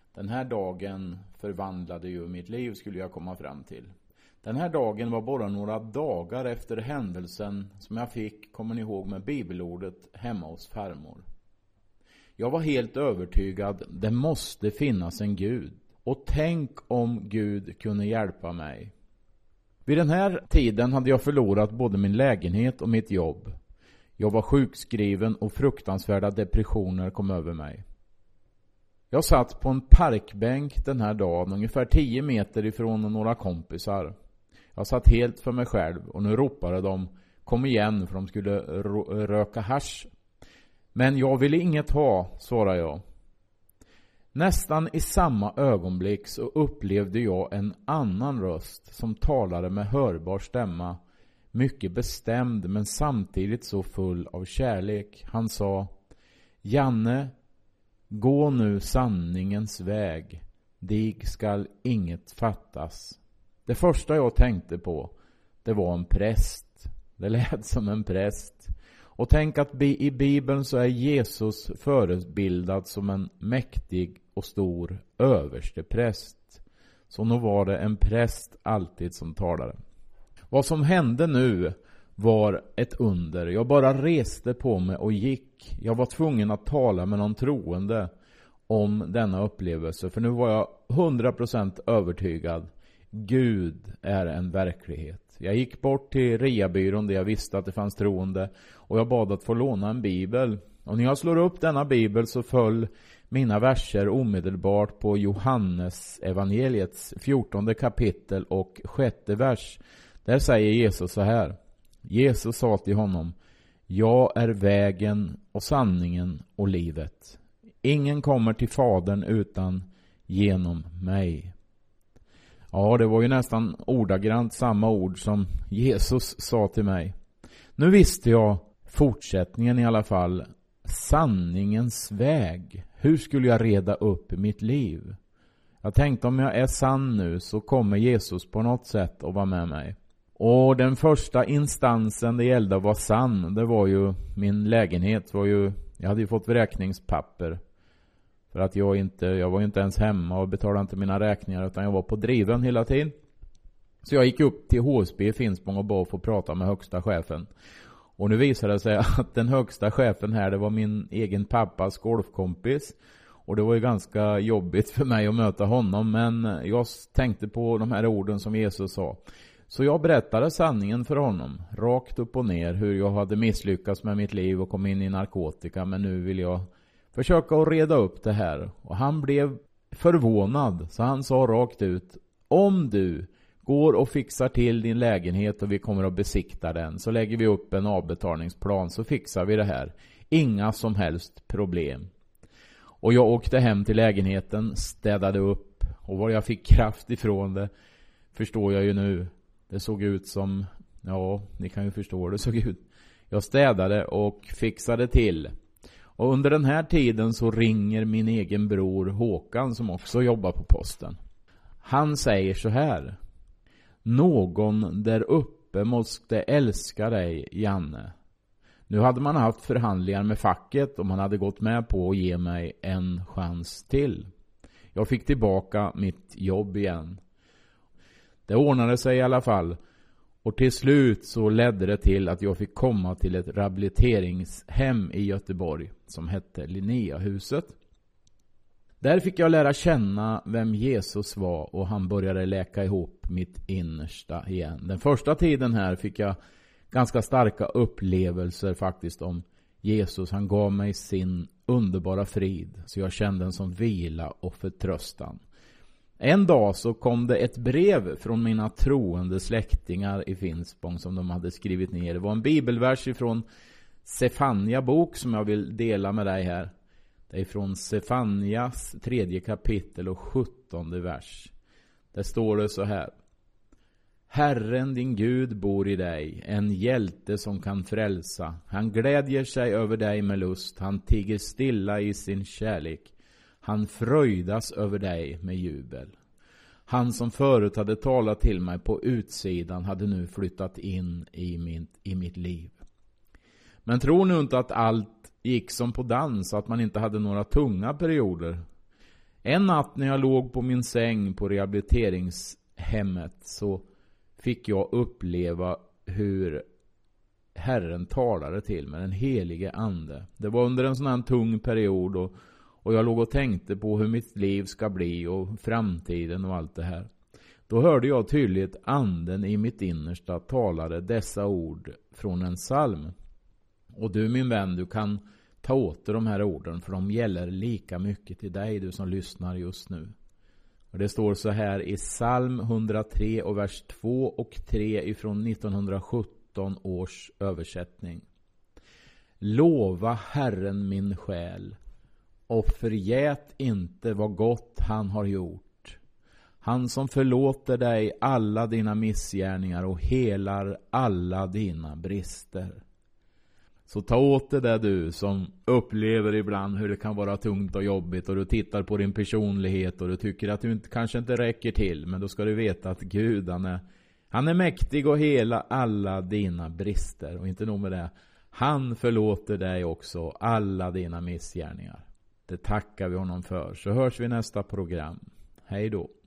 Den här dagen förvandlade ju mitt liv, skulle jag komma fram till. Den här dagen var bara några dagar efter händelsen som jag fick, kommer ni ihåg, med bibelordet hemma hos farmor. Jag var helt övertygad, det måste finnas en Gud. Och tänk om Gud kunde hjälpa mig. Vid den här tiden hade jag förlorat både min lägenhet och mitt jobb. Jag var sjukskriven och fruktansvärda depressioner kom över mig. Jag satt på en parkbänk den här dagen, ungefär 10 meter ifrån några kompisar. Jag satt helt för mig själv och nu ropade de, kom igen, för de skulle röka hasch. Men jag ville inget ha, svarade jag. Nästan i samma ögonblick så upplevde jag en annan röst som talade med hörbar stämma. Mycket bestämd men samtidigt så full av kärlek. Han sa, Janne, gå nu sanningens väg. Dig skall inget fattas. Det första jag tänkte på, det var en präst. Det lät som en präst. Och tänk att i Bibeln så är Jesus förebildad som en mäktig och stor överstepräst. Så nog var det en präst alltid som talade. Vad som hände nu var ett under. Jag bara reste på mig och gick. Jag var tvungen att tala med någon troende om denna upplevelse. För nu var jag 100% övertygad. Gud är en verklighet. Jag gick bort till Ria-byrån där jag visste att det fanns troende. Och jag bad att få låna en bibel. Och när jag slår upp denna bibel så föll mina verser omedelbart på Johannes evangeliets 14 kapitel och 6:e vers. Där säger Jesus så här. Jesus sa till honom, jag är vägen och sanningen och livet. Ingen kommer till Fadern utan genom mig. Ja, det var ju nästan ordagrant samma ord som Jesus sa till mig. Nu visste jag fortsättningen i alla fall. Sanningens väg. Hur skulle jag reda upp mitt liv? Jag tänkte om jag är sann nu så kommer Jesus på något sätt att vara med mig. Och den första instansen det gällde att vara sann, det var ju min lägenhet. Jag hade ju fått räkningspapper. För att jag var inte ens hemma och betalade inte mina räkningar utan jag var på driven hela tiden. Så jag gick upp till HSB i Finspång och bad att få prata med högsta chefen. Och nu visade det sig att den högsta chefen här, det var min egen pappas golfkompis. Och det var ju ganska jobbigt för mig att möta honom. Men jag tänkte på de här orden som Jesus sa. Så jag berättade sanningen för honom. Rakt upp och ner hur jag hade misslyckats med mitt liv och kom in i narkotika. Men nu vill jag försöka att reda upp det här. Och han blev förvånad. Så han sa rakt ut. Om du går och fixar till din lägenhet och vi kommer att besikta den. Så lägger vi upp en avbetalningsplan så fixar vi det här. Inga som helst problem. Och jag åkte hem till lägenheten. Städade upp. Och var jag fick kraft ifrån det förstår jag ju nu. Det såg ut som, ja, ni kan ju förstå hur det såg ut. Jag städade och fixade till. Och under den här tiden så ringer min egen bror Håkan som också jobbar på posten. Han säger så här. Någon där uppe måste älska dig, Janne. Nu hade man haft förhandlingar med facket och man hade gått med på att ge mig en chans till. Jag fick tillbaka mitt jobb igen. Det ordnade sig i alla fall. Och till slut så ledde det till att jag fick komma till ett rehabiliteringshem i Göteborg som hette Linnéahuset. Där fick jag lära känna vem Jesus var och han började läka ihop mitt innersta igen. Den första tiden här fick jag ganska starka upplevelser faktiskt om Jesus. Han gav mig sin underbara frid så jag kände en sån vila och förtröstan. En dag så kom det ett brev från mina troende släktingar i Finspång som de hade skrivit ner. Det var en bibelvers ifrån Sefania bok som jag vill dela med dig här. Det är från Sefanias 3 kapitel och 17 vers. Där står det så här. Herren din Gud bor i dig, en hjälte som kan frälsa. Han glädjer sig över dig med lust, han tiger stilla i sin kärlek. Han fröjdas över dig med jubel. Han som förut hade talat till mig på utsidan hade nu flyttat in i mitt liv. Men tro nu inte att allt gick som på dans, att man inte hade några tunga perioder. En natt när jag låg på min säng på rehabiliteringshemmet så fick jag uppleva hur Herren talade till mig, den helige ande. Det var under en sån här tung period och jag låg och tänkte på hur mitt liv ska bli och framtiden och allt det här. Då hörde jag tydligt anden i mitt innersta talade dessa ord från en psalm. Och du min vän, du kan ta åt dig de här orden, för de gäller lika mycket till dig, du som lyssnar just nu. Och det står så här i psalm 103 och vers 2 och 3 ifrån 1917 års översättning. Lova Herren min själ och förgät inte vad gott han har gjort. Han som förlåter dig alla dina missgärningar och helar alla dina brister. Så ta åt det där du som upplever ibland hur det kan vara tungt och jobbigt och du tittar på din personlighet och du tycker att du kanske inte räcker till. Men då ska du veta att Gud han är mäktig och hela alla dina brister. Och inte nog med det, han förlåter dig också alla dina missgärningar. Det tackar vi honom för. Så hörs vi nästa program. Hej då.